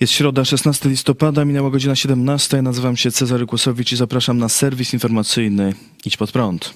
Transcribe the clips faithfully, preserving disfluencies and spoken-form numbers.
Jest środa, szesnastego listopada, minęła godzina siedemnasta. Ja nazywam się Cezary Kłosowicz i zapraszam na serwis informacyjny Idź Pod Prąd.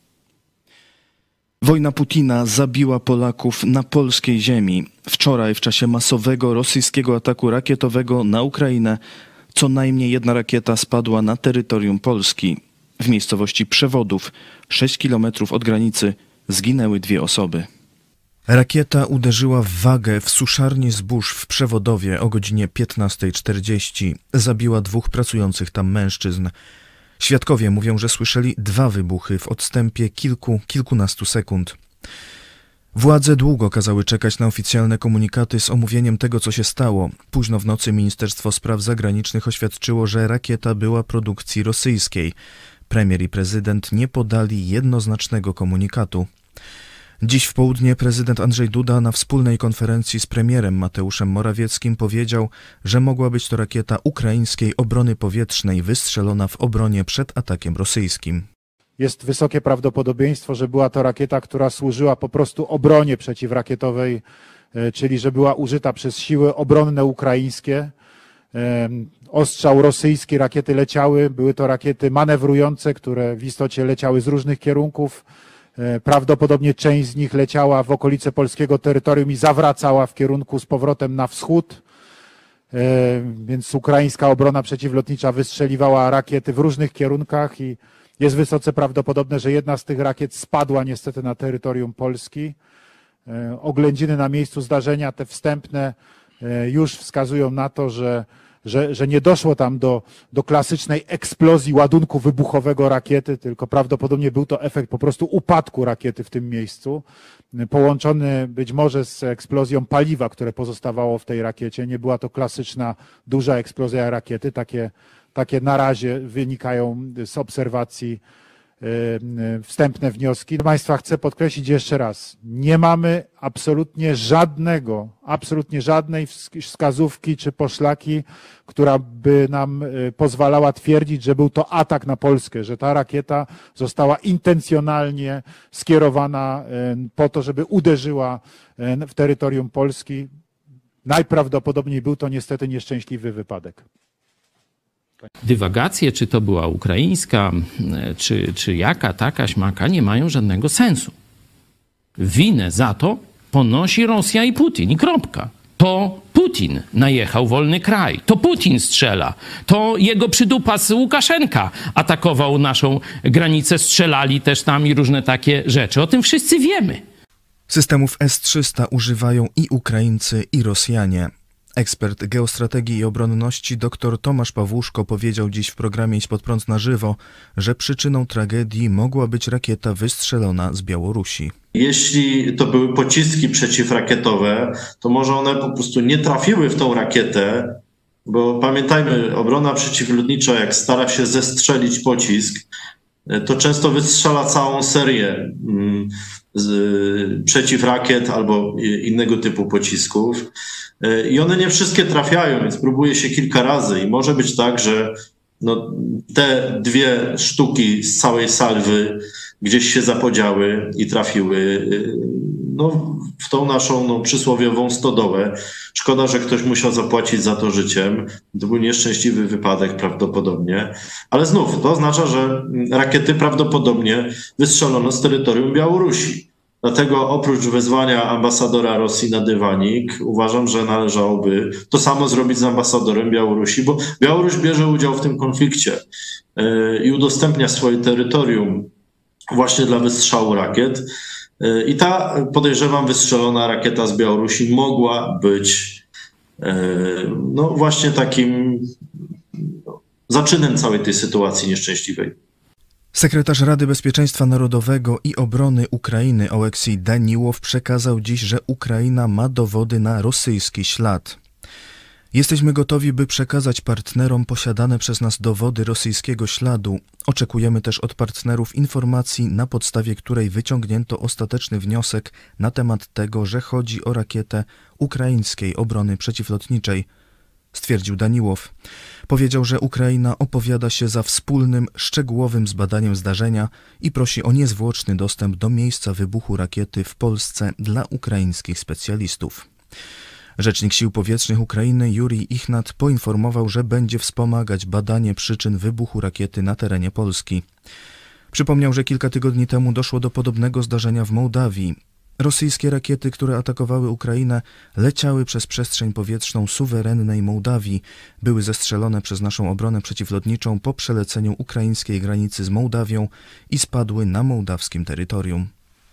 Wojna Putina zabiła Polaków na polskiej ziemi. Wczoraj w czasie masowego rosyjskiego ataku rakietowego na Ukrainę co najmniej jedna rakieta spadła na terytorium Polski. W miejscowości Przewodów, sześć kilometrów od granicy, zginęły dwie osoby. Rakieta uderzyła w wagę w suszarni zbóż w Przewodowie o godzinie piętnastej czterdzieści. Zabiła dwóch pracujących tam mężczyzn. Świadkowie mówią, że słyszeli dwa wybuchy w odstępie kilku, kilkunastu sekund. Władze długo kazały czekać na oficjalne komunikaty z omówieniem tego, co się stało. Późno w nocy Ministerstwo Spraw Zagranicznych oświadczyło, że rakieta była produkcji rosyjskiej. Premier i prezydent nie podali jednoznacznego komunikatu. Dziś w południe prezydent Andrzej Duda na wspólnej konferencji z premierem Mateuszem Morawieckim powiedział, że mogła być to rakieta ukraińskiej obrony powietrznej wystrzelona w obronie przed atakiem rosyjskim. Jest wysokie prawdopodobieństwo, że była to rakieta, która służyła po prostu obronie przeciwrakietowej, czyli że była użyta przez siły obronne ukraińskie. Ostrzał rosyjski, rakiety leciały, były to rakiety manewrujące, które w istocie leciały z różnych kierunków. Prawdopodobnie część z nich leciała w okolice polskiego terytorium i zawracała w kierunku z powrotem na wschód. Więc ukraińska obrona przeciwlotnicza wystrzeliwała rakiety w różnych kierunkach i jest wysoce prawdopodobne, że jedna z tych rakiet spadła niestety na terytorium Polski. Oględziny na miejscu zdarzenia, te wstępne, już wskazują na to, że Że, że nie doszło tam do, do klasycznej eksplozji ładunku wybuchowego rakiety, tylko prawdopodobnie był to efekt po prostu upadku rakiety w tym miejscu, połączony być może z eksplozją paliwa, które pozostawało w tej rakiecie. Nie była to klasyczna, duża eksplozja rakiety. Takie, takie na razie wynikają z obserwacji wstępne wnioski. Państwa, chcę podkreślić jeszcze raz, nie mamy absolutnie żadnego, absolutnie żadnej wskazówki czy poszlaki, która by nam pozwalała twierdzić, że był to atak na Polskę, że ta rakieta została intencjonalnie skierowana po to, żeby uderzyła w terytorium Polski. Najprawdopodobniej był to niestety nieszczęśliwy wypadek. Dywagacje, czy to była ukraińska, czy, czy jaka, taka, śmaka, nie mają żadnego sensu. Winę za to ponosi Rosja i Putin i kropka. To Putin najechał wolny kraj, to Putin strzela, to jego przydupas Łukaszenka atakował naszą granicę, strzelali też tam i różne takie rzeczy. O tym wszyscy wiemy. Systemów S trzysta używają i Ukraińcy, i Rosjanie. Ekspert geostrategii i obronności dr Tomasz Pawłuszko powiedział dziś w programie Idź Pod Prąd na żywo, że przyczyną tragedii mogła być rakieta wystrzelona z Białorusi. Jeśli to były pociski przeciwrakietowe, to może one po prostu nie trafiły w tą rakietę, bo pamiętajmy, obrona przeciwlotnicza, jak stara się zestrzelić pocisk, to często wystrzela całą serię z przeciwrakiet albo innego typu pocisków. I one nie wszystkie trafiają, więc próbuje się kilka razy i może być tak, że no, te dwie sztuki z całej salwy gdzieś się zapodziały i trafiły no, w tą naszą no, przysłowiową stodołę. Szkoda, że ktoś musiał zapłacić za to życiem. To był nieszczęśliwy wypadek prawdopodobnie. Ale znów, to oznacza, że rakiety prawdopodobnie wystrzelono z terytorium Białorusi. Dlatego oprócz wezwania ambasadora Rosji na dywanik, uważam, że należałoby to samo zrobić z ambasadorem Białorusi, bo Białoruś bierze udział w tym konflikcie i udostępnia swoje terytorium właśnie dla wystrzału rakiet. I ta, podejrzewam, wystrzelona rakieta z Białorusi mogła być no właśnie takim zaczynem całej tej sytuacji nieszczęśliwej. Sekretarz Rady Bezpieczeństwa Narodowego i Obrony Ukrainy Oleksij Daniłow przekazał dziś, że Ukraina ma dowody na rosyjski ślad. Jesteśmy gotowi, by przekazać partnerom posiadane przez nas dowody rosyjskiego śladu. Oczekujemy też od partnerów informacji, na podstawie której wyciągnięto ostateczny wniosek na temat tego, że chodzi o rakietę ukraińskiej obrony przeciwlotniczej, stwierdził Daniłow. Powiedział, że Ukraina opowiada się za wspólnym, szczegółowym zbadaniem zdarzenia i prosi o niezwłoczny dostęp do miejsca wybuchu rakiety w Polsce dla ukraińskich specjalistów. Rzecznik Sił Powietrznych Ukrainy Jurij Ichnat poinformował, że będzie wspomagać badanie przyczyn wybuchu rakiety na terenie Polski. Przypomniał, że kilka tygodni temu doszło do podobnego zdarzenia w Mołdawii. Rosyjskie rakiety, które atakowały Ukrainę, leciały przez przestrzeń powietrzną suwerennej Mołdawii. Były zestrzelone przez naszą obronę przeciwlotniczą po przeleceniu ukraińskiej granicy z Mołdawią i spadły na mołdawskim terytorium.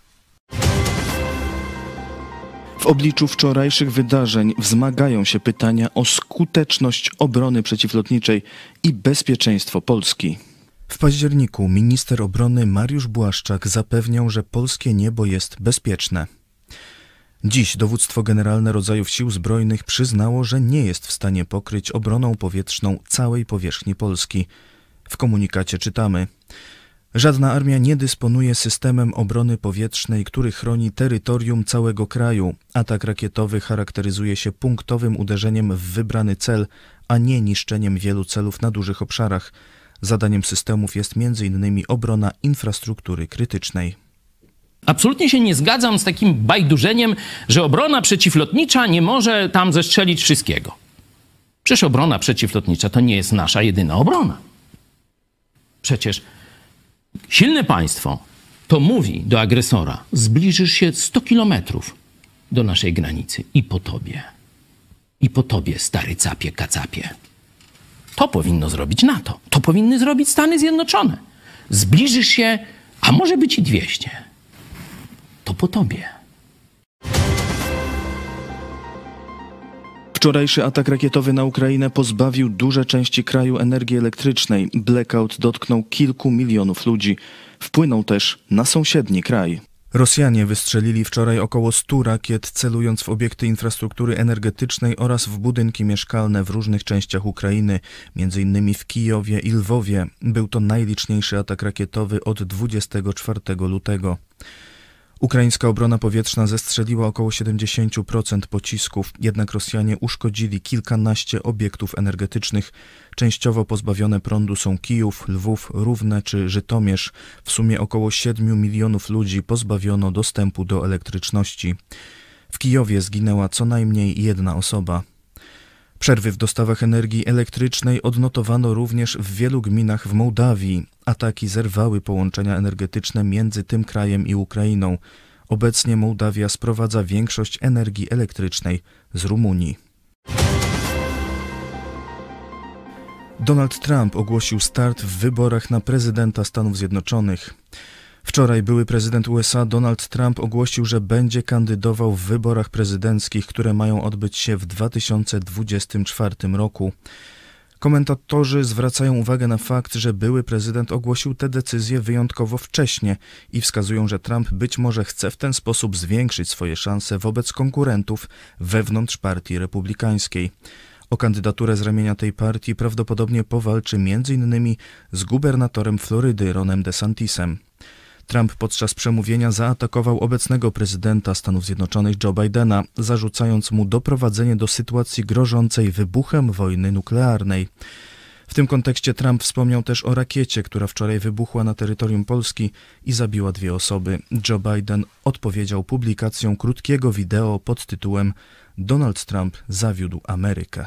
W obliczu wczorajszych wydarzeń wzmagają się pytania o skuteczność obrony przeciwlotniczej i bezpieczeństwo Polski. W październiku minister obrony Mariusz Błaszczak zapewniał, że polskie niebo jest bezpieczne. Dziś dowództwo generalne rodzajów sił zbrojnych przyznało, że nie jest w stanie pokryć obroną powietrzną całej powierzchni Polski. W komunikacie czytamy: żadna armia nie dysponuje systemem obrony powietrznej, który chroni terytorium całego kraju. Atak rakietowy charakteryzuje się punktowym uderzeniem w wybrany cel, a nie niszczeniem wielu celów na dużych obszarach. Zadaniem systemów jest między innymi obrona infrastruktury krytycznej. Absolutnie się nie zgadzam z takim bajdurzeniem, że obrona przeciwlotnicza nie może tam zestrzelić wszystkiego. Przecież obrona przeciwlotnicza to nie jest nasza jedyna obrona. Przecież silne państwo to mówi do agresora: zbliżysz się sto kilometrów do naszej granicy i po tobie. I po tobie, stary capie, kacapie. To powinno zrobić NATO. To powinny zrobić Stany Zjednoczone. Zbliżysz się, a może być i dwieście. To po tobie. Wczorajszy atak rakietowy na Ukrainę pozbawił duże części kraju energii elektrycznej. Blackout dotknął kilku milionów ludzi. Wpłynął też na sąsiedni kraj. Rosjanie wystrzelili wczoraj około stu rakiet, celując w obiekty infrastruktury energetycznej oraz w budynki mieszkalne w różnych częściach Ukrainy, między innymi w Kijowie i Lwowie. Był to najliczniejszy atak rakietowy od dwudziestego czwartego lutego. Ukraińska obrona powietrzna zestrzeliła około siedemdziesiąt procent pocisków, jednak Rosjanie uszkodzili kilkanaście obiektów energetycznych. Częściowo pozbawione prądu są Kijów, Lwów, Równe czy Żytomierz. W sumie około siedmiu milionów ludzi pozbawiono dostępu do elektryczności. W Kijowie zginęła co najmniej jedna osoba. Przerwy w dostawach energii elektrycznej odnotowano również w wielu gminach w Mołdawii. Ataki zerwały połączenia energetyczne między tym krajem i Ukrainą. Obecnie Mołdawia sprowadza większość energii elektrycznej z Rumunii. Donald Trump ogłosił start w wyborach na prezydenta Stanów Zjednoczonych. Wczoraj były prezydent U S A Donald Trump ogłosił, że będzie kandydował w wyborach prezydenckich, które mają odbyć się w dwa tysiące dwudziestym czwartym roku. Komentatorzy zwracają uwagę na fakt, że były prezydent ogłosił tę decyzję wyjątkowo wcześnie i wskazują, że Trump być może chce w ten sposób zwiększyć swoje szanse wobec konkurentów wewnątrz partii republikańskiej. O kandydaturę z ramienia tej partii prawdopodobnie powalczy między innymi z gubernatorem Florydy Ronem DeSantisem. Trump podczas przemówienia zaatakował obecnego prezydenta Stanów Zjednoczonych Joe Bidena, zarzucając mu doprowadzenie do sytuacji grożącej wybuchem wojny nuklearnej. W tym kontekście Trump wspomniał też o rakiecie, która wczoraj wybuchła na terytorium Polski i zabiła dwie osoby. Joe Biden odpowiedział publikacją krótkiego wideo pod tytułem „Donald Trump zawiódł Amerykę”.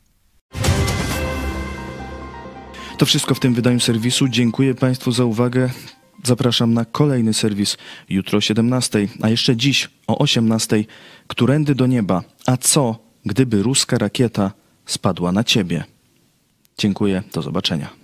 To wszystko w tym wydaniu serwisu. Dziękuję Państwu za uwagę. Zapraszam na kolejny serwis jutro o siedemnastej, a jeszcze dziś o osiemnastej. Którędy do nieba? A co, gdyby ruska rakieta spadła na ciebie? Dziękuję, do zobaczenia.